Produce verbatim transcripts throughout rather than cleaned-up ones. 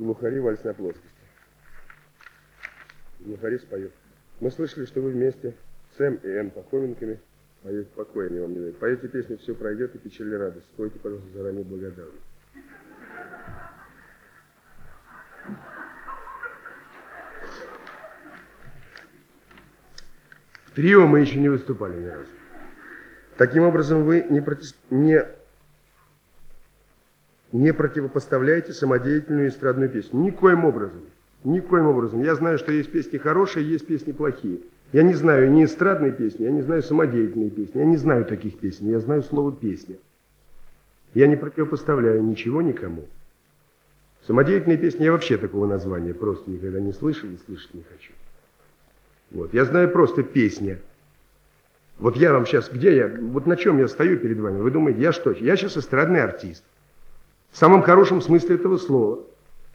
Глухари, вальс на плоскости. Глухари споют. Мы слышали, что вы вместе с М и Н Пахоменками поете, покоя не вам не дает. Поете песню «Все пройдет» и «Печаль и радость». Спойте, пожалуйста, заранее благодарны. В трио мы еще не выступали ни разу. Таким образом, вы не, проти... не... не противопоставляете самодеятельную эстрадную песню. Никоим образом. Никоим образом. Я знаю, что есть песни хорошие, есть песни плохие. Я не знаю ни эстрадные песни, я не знаю самодеятельные песни. Я не знаю таких песен. Я знаю слово «песня». Я не противопоставляю ничего никому. Самодеятельные песни я вообще такого названия просто никогда не слышал и слышать не хочу. Вот. Я знаю просто «песня». Вот я вам сейчас, где я, вот на чем я стою перед вами? Вы думаете, я что? Я сейчас эстрадный артист. В самом хорошем смысле этого слова.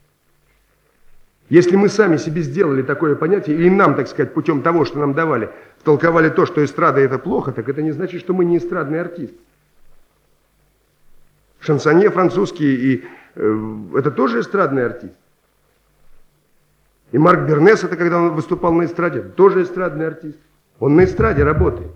Если мы сами себе сделали такое понятие, или нам, так сказать, путем того, что нам давали, втолковали то, что эстрада это плохо, так это не значит, что мы не эстрадный артист. Шансонье французский, и э, это тоже эстрадный артист. И Марк Бернес, это когда он выступал на эстраде, тоже эстрадный артист. Он на эстраде работает.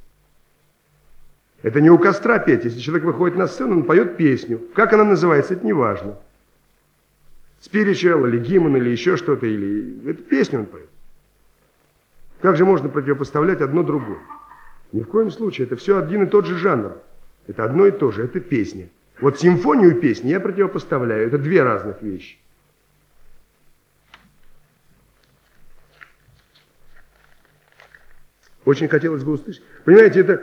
Это не у костра петь. Если человек выходит на сцену, он поет песню. Как она называется, это не важно. Спиричуэл или гимн или еще что-то, или это песню он поет. Как же можно противопоставлять одно другому? Ни в коем случае. Это все один и тот же жанр. Это одно и то же. Это песня. Вот симфонию песни я противопоставляю. Это две разных вещи. Очень хотелось бы услышать. Понимаете, это...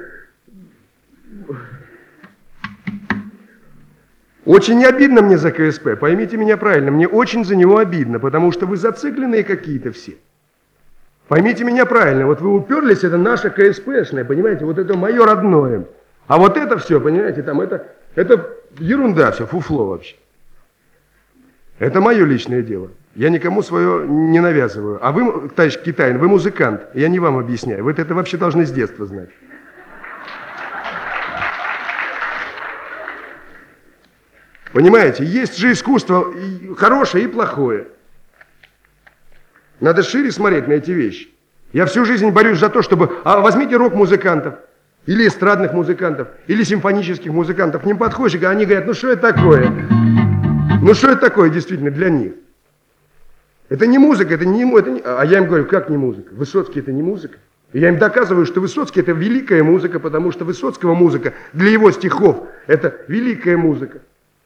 Очень обидно мне за ка эс пэ, поймите меня правильно, мне очень за него обидно, потому что вы зацикленные какие-то все. Поймите меня правильно, вот вы уперлись, это наше ка эс пэ-шное, понимаете, вот это мое родное. А вот это все, понимаете, там это, это ерунда все, фуфло вообще. Это мое личное дело. Я никому свое не навязываю. А вы, товарищ Китаин, вы музыкант, я не вам объясняю, вы это вообще должны с детства знать. Понимаете, есть же искусство и хорошее и плохое. Надо шире смотреть на эти вещи. Я всю жизнь борюсь за то, чтобы... А возьмите рок-музыкантов, или эстрадных музыкантов, или симфонических музыкантов. К ним подходишь, а они говорят, ну что это такое? Ну что это такое действительно для них? Это не музыка, это не... Это не... А я им говорю, как не музыка? Высоцкий это не музыка? И я им доказываю, что Высоцкий это великая музыка, потому что Высоцкого музыка для его стихов это великая музыка.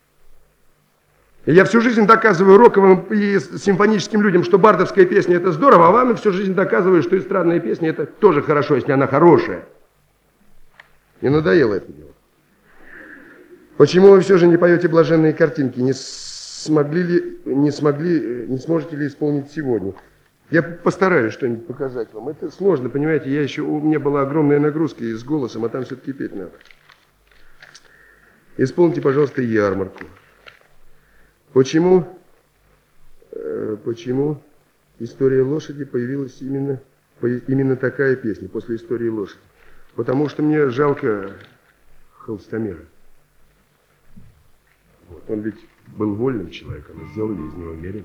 И я всю жизнь доказываю роковым и симфоническим людям, что бардовская песня это здорово, а вам всю жизнь доказываю, что эстрадная песня это тоже хорошо, если она хорошая. Мне надоело это дело. Почему вы все же не поете блаженные картинки? Не смогли ли, не смогли, не сможете ли исполнить сегодня? Я постараюсь что-нибудь показать вам. Это сложно, понимаете, я еще, у меня была огромная нагрузка и с голосом, а там все-таки петь надо. Исполните, пожалуйста, ярмарку. Почему, э, почему история лошади появилась именно, по, именно такая песня, после истории лошади? Потому что мне жалко Холстомера. Вот, он ведь был вольным человеком, и сделали из него мерин.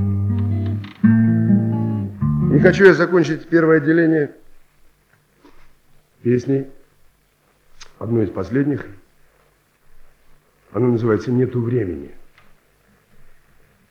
Не хочу я закончить первое отделение песней, одной из последних. Оно называется «Нету времени».